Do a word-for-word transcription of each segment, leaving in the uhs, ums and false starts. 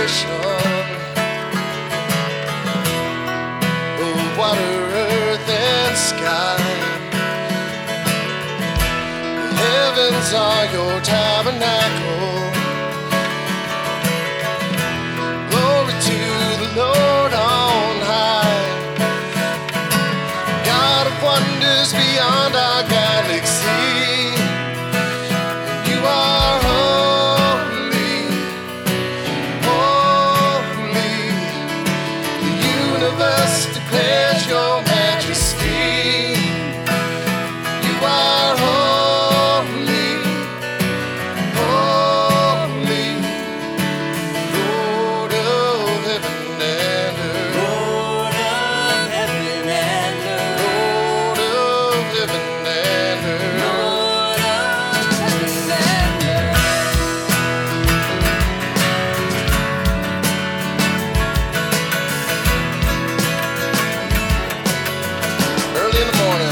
creation of water, earth, and sky. The heavens are your tabernacle. Glory to the Lord on high. God of wonders beyond our galaxy. You are holy, holy. The universe declares your majesty. You are holy, holy. Lord of heaven and earth. Lord of heaven and earth. Lord of heaven and earth. Lord of heaven and earth. Early in the morning,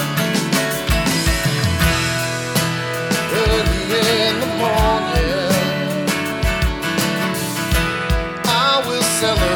early in the morning, I will celebrate